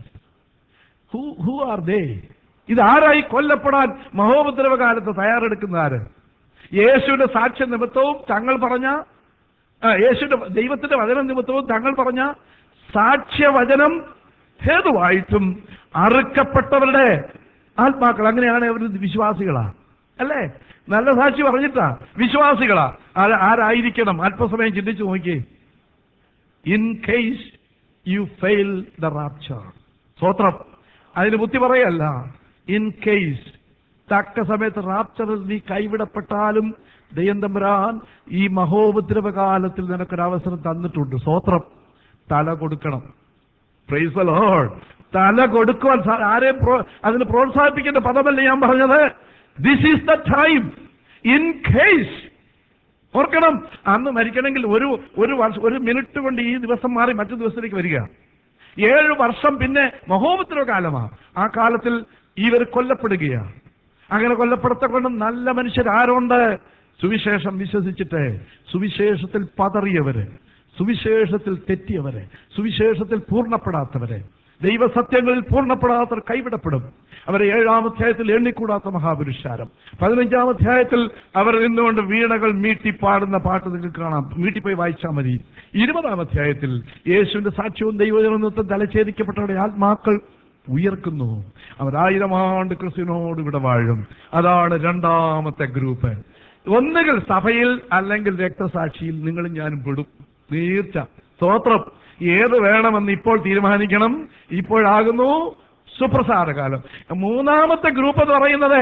Who are they? ഇതാരായി കൊല്ലപ്പെടാൻ മഹോപദ്രവ കാലത്ത് തയ്യാറെടുക്കുന്ന ആര്? യേശുവിന്റെ സാക്ഷ്യ നിമിത്തവും തങ്ങൾ പറഞ്ഞ യേശുവിന്റെ ദൈവത്തിന്റെ വചന നിമിത്തവും തങ്ങൾ പറഞ്ഞ സാക്ഷ്യവചനം ഹേതുവായിട്ടും അറുക്കപ്പെട്ടവരുടെ ആത്മാക്കൾ. അങ്ങനെയാണ് അവർ വിശ്വാസികളാ അല്ലേ? നല്ല സാക്ഷി പറഞ്ഞിട്ടാ വിശ്വാസികളാ. ആരായിരിക്കണം? അല്പസമയം ചിന്തിച്ചു നോക്കിയേ. In case you fail the rapture. സ്വോത്രം. അതിന് ബുദ്ധി പറയല്ല. ഇൻ കേസ് തക്ക സമയത്ത് റാപ്ചറിൽ നീ കൈവിടപ്പെട്ടാലും ദൈവം തമ്പുരാൻ ഈ മഹോപദ്രവകാലത്തിൽ നിനക്കൊരവസരം തന്നിട്ടുണ്ട്. സ്വോത്രം. തല കൊടുക്കണം. Praise the lord. തല കൊടുക്കുവാൻ ആരെയും അതിന് പ്രോത്സാഹിപ്പിക്കേണ്ട പദമല്ല ഞാൻ പറഞ്ഞത്. This is the time. In case. ഓർക്കണം, അന്ന് മരിക്കണമെങ്കിൽ ഒരു മിനിറ്റ് കൊണ്ട് ഈ ദിവസം മാറി മറ്റു ദിവസത്തിലേക്ക് വരിക. 7 വർഷം പിന്നെ മഹോപദ്രവ കാലമാണ്. ആ കാലത്തിൽ ഇവർ കൊല്ലപ്പെടുകയാണ്. അങ്ങനെ കൊല്ലപ്പെടുത്തക്കൊണ്ട് നല്ല മനുഷ്യരാരുണ്ട്? സുവിശേഷം വിശ്വസിച്ചിട്ട് സുവിശേഷത്തിൽ പതറിയവര്, സുവിശേഷത്തിൽ തെറ്റിയവരെ, സുവിശേഷത്തിൽ പൂർണ്ണപ്പെടാത്തവരെ, ദൈവസത്യങ്ങളിൽ പൂർണ്ണപ്പെടാത്തവർ കൈവിടപ്പെടും. അവരെ 7-ാം അധ്യായത്തിൽ എണ്ണിക്കൂടാത്ത മഹാപുരുഷാരം. 15-ാം അധ്യായത്തിൽ അവർ നിന്നുകൊണ്ട് വീണകൾ മീട്ടി പാടുന്ന പാട്ട് നിങ്ങൾക്ക് കാണാം. മീട്ടിപ്പോയി വായിച്ചാൽ മതി. 20-ാം അധ്യായത്തിൽ യേശുവിന്റെ സാക്ഷ്യവും ദൈവജനത്വം തലഛേദിക്കപ്പെട്ടവരുടെ ആത്മാക്കൾ ഉയർക്കുന്നു. അവർ 1000 ആണ്ട് ക്രിസ്തുവിനോട് ഇവിടെ വാഴും. അതാണ് 2ാമത്തെ ഗ്രൂപ്പ്. ഒന്നുകിൽ സഭയിൽ അല്ലെങ്കിൽ രക്തസാക്ഷിയിൽ നിങ്ങളും ഞാനും പെടും. തീർച്ച. സ്തോത്രം. ഏത് വേണമെന്ന് ഇപ്പോൾ തീരുമാനിക്കണം. ഇപ്പോഴാകുന്നു സുപ്രസാദകാലം. 3ാമത്തെ ഗ്രൂപ്പ് എന്ന് പറയുന്നത്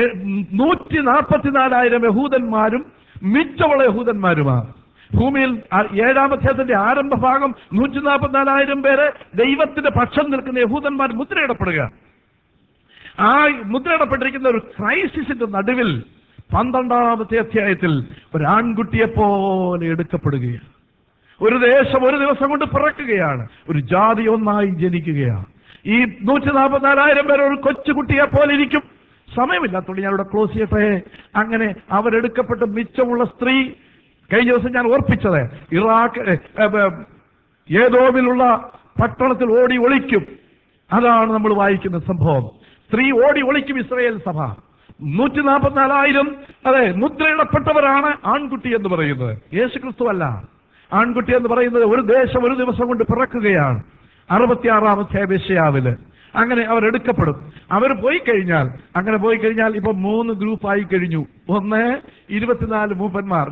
144,000 യഹൂദന്മാരും മിച്ചമുള്ള യഹൂദന്മാരുമാണ്. ഭൂമിയിൽ 7-ാം അധ്യായത്തിന്റെ ആരംഭ ഭാഗം 144,000 പേര് ദൈവത്തിന്റെ പക്ഷം നിൽക്കുന്ന യഹൂദന്മാർ മുദ്രയിടപ്പെടുക. ആ മുദ്രയിടപ്പെട്ടിരിക്കുന്ന ഒരു ക്രൈസിസിന്റെ നടുവിൽ 12-ാമത്തെ അധ്യായത്തിൽ ഒരു ആൺകുട്ടിയെ പോലെ എടുക്കപ്പെടുകയാണ്. ഒരു ദേശം ഒരു ദിവസം കൊണ്ട് പിറക്കുകയാണ്. ഒരു ജാതി ഒന്നായി ജനിക്കുകയാണ്. ഈ 144,000 പേർ ഒരു കൊച്ചുകുട്ടിയെ പോലെ ഇരിക്കും. സമയമില്ലാത്തോണ്ട് ഞാനിവിടെ ക്ലോസ് ചെയ്യട്ടെ. അങ്ങനെ അവരെടുക്കപ്പെട്ട് മിച്ചമുള്ള സ്ത്രീ, കഴിഞ്ഞ ദിവസം ഞാൻ ഓർപ്പിച്ചത്, ഇറാഖ് ഏദോമിലുള്ള പട്ടണത്തിൽ ഓടി ഒളിക്കും. അതാണ് നമ്മൾ വായിക്കുന്ന സംഭവം. സ്ത്രീ ഓടി ഒളിക്കും. ഇസ്രായേൽ സഭ 144,000 അതെ മുദ്രയിടപ്പെട്ടവരാണ് ആൺകുട്ടി എന്ന് പറയുന്നത്. യേശുക്രിസ്തു അല്ല. ആൺകുട്ടി എന്ന് പറയുന്നത് ഒരു ദേശം ഒരു ദിവസം കൊണ്ട് പിറക്കുകയാണ്. 66-ാം അധ്യായ യെശയ്യാവില് അങ്ങനെ അവർ എടുക്കപ്പെടും. അവർ പോയി കഴിഞ്ഞാൽ, അങ്ങനെ പോയി കഴിഞ്ഞാൽ ഇപ്പൊ 3 ഗ്രൂപ്പായി കഴിഞ്ഞു. 1 24 മൂപ്പന്മാർ,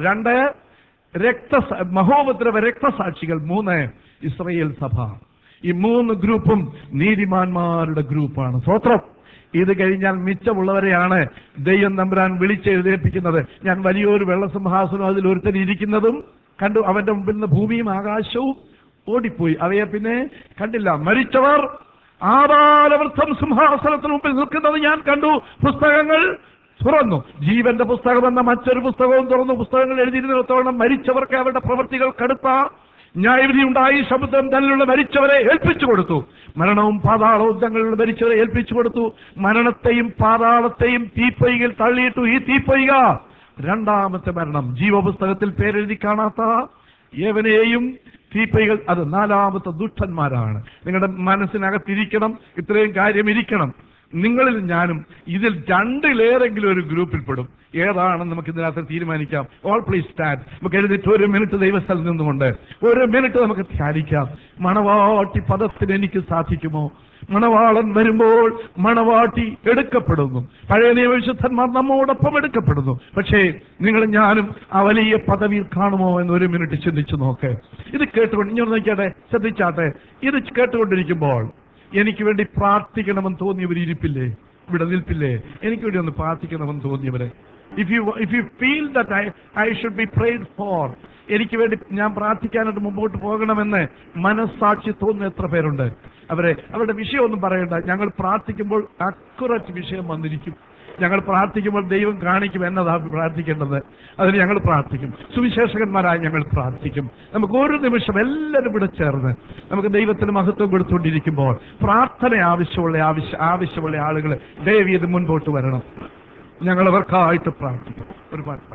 2 മഹോപദ്രവ രക്തസാക്ഷികൾ, 3 ഇസ്രായേൽ സഭ. ഈ 3 ഗ്രൂപ്പും നീതിമാന്മാരുടെ ഗ്രൂപ്പാണ്. സ്തോത്രം. ഇത് കഴിഞ്ഞാൽ മിച്ചമുള്ളവരെയാണ് ദൈവം തമ്പുരാൻ വിളിച്ചെഴുന്നേൽപ്പിക്കുന്നത്. ഞാൻ വലിയൊരു വെള്ളസിംഹാസനം അതിൽ ഒരുത്തൻ ഇരിക്കുന്നതും കണ്ടു. അവന്റെ മുമ്പിൽ നിന്ന് ഭൂമിയും ആകാശവും ഓടിപ്പോയി. അവയെ പിന്നെ കണ്ടില്ല. മരിച്ചവർ ആബാലവൃദ്ധം സിംഹാസനത്തിന് മുമ്പിൽ നിൽക്കുന്നത് ഞാൻ കണ്ടു. പുസ്തകങ്ങൾ തുറന്നു. ജീവന്റെ പുസ്തകം എന്ന മറ്റൊരു പുസ്തകവും തുറന്നു. പുസ്തകങ്ങൾ എഴുതിയിരുന്നിടത്തോളം മരിച്ചവർക്ക് അവരുടെ പ്രവൃത്തികൾ കടുത്ത ന്യായവിധി ഉണ്ടായി. ശബ്ദം തന്നിലുള്ള മരിച്ചവരെ ഏൽപ്പിച്ചു കൊടുത്തു. മരണവും പാതാളവും തങ്ങളിലുള്ള മരിച്ചവരെ ഏൽപ്പിച്ചു കൊടുത്തു. മരണത്തെയും പാതാളത്തെയും തീപ്പൊയ്കയിൽ തള്ളിയിട്ടു. ഈ തീപ്പൊയ്ക 2ാമത്തെ മരണം. ജീവപുസ്തകത്തിൽ പേരെഴുതി കാണാത്ത ഏവനെയും തീപ്പൊയ്കൾ, അത് 4ാമത്തെ ദുഷ്ടന്മാരാണ്. നിങ്ങളുടെ മനസ്സിനകത്തിരിക്കണം, ഇത്രയും കാര്യം ഇരിക്കണം. നിങ്ങളിൽ ഞാനും ഇതിൽ 2-ലേറെങ്കിലും ഒരു ഗ്രൂപ്പിൽ പെടും. ഏതാണെന്ന് നമുക്ക് ഇതിനകത്ത് തീരുമാനിക്കാം. All please stand. നമുക്ക് എഴുതിയിട്ട് 1 മിനിറ്റ് ദൈവസ്ഥലത്ത് നിന്നുകൊണ്ട് 1 മിനിറ്റ് നമുക്ക് ധ്യാനിക്കാം. മണവാട്ടി പദത്തിന് എനിക്ക് സാധിക്കുമോ? മണവാളൻ വരുമ്പോൾ മണവാട്ടി എടുക്കപ്പെടുന്നു. പഴയ നിയമവിശുദ്ധന്മാർ നമ്മോടൊപ്പം എടുക്കപ്പെടുന്നു. പക്ഷേ നിങ്ങൾ ഞാനും ആ വലിയ പദവിയിൽ കാണുമോ എന്ന് 1 മിനിറ്റ് ചിന്തിച്ചു നോക്ക്. ഇത് കേട്ടുകൊണ്ട് ഇങ്ങനെ നോക്കിയാട്ടെ, ശ്രദ്ധിച്ചാട്ടെ. ഇത് കേട്ടുകൊണ്ടിരിക്കുമ്പോൾ എനിക്ക് വേണ്ടി പ്രാർത്ഥിക്കണമെന്ന് തോന്നിയവർ ഇരിപ്പില്ലേ? ഇവിടെ നിൽപ്പില്ലേ? എനിക്ക് വേണ്ടി ഒന്ന് പ്രാർത്ഥിക്കണമെന്ന് തോന്നിയവരെ, if you feel that I should be prayed for, എനിക്ക് വേണ്ടി ഞാൻ പ്രാർത്ഥിക്കാനായിട്ട് മുമ്പോട്ട് പോകണമെന്ന് മനസ്സാക്ഷി തോന്നുന്ന എത്ര പേരുണ്ട്? അവരുടെ വിഷയമൊന്നും പറയണ്ട. ഞങ്ങൾ പ്രാർത്ഥിക്കുമ്പോൾ അക്യുറേറ്റ് വിഷയം വന്നിരിക്കും. ഞങ്ങൾ പ്രാർത്ഥിക്കുമ്പോൾ ദൈവം കാണിക്കും എന്നതാ പ്രാർത്ഥിക്കേണ്ടത്. അതിന് ഞങ്ങൾ പ്രാർത്ഥിക്കും. സുവിശേഷകന്മാരായി ഞങ്ങൾ പ്രാർത്ഥിക്കും. നമുക്ക് ഒരു നിമിഷം എല്ലാവരും ഇവിടെ ചേർന്ന് നമുക്ക് ദൈവത്തിന് മഹത്വം കൊടുത്തുകൊണ്ടിരിക്കുമ്പോൾ പ്രാർത്ഥന ആവശ്യമുള്ള ആളുകൾ ദയവീത് മുൻപോട്ട് വരണം. ഞങ്ങൾ അവർക്കായിട്ട് പ്രാർത്ഥിക്കും. ഒരു പാട്ട്.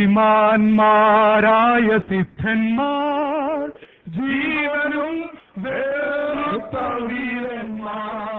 നീതിമാന്മാരായ സിദ്ധന്മാർ, ജീവനും വീരന്മാർ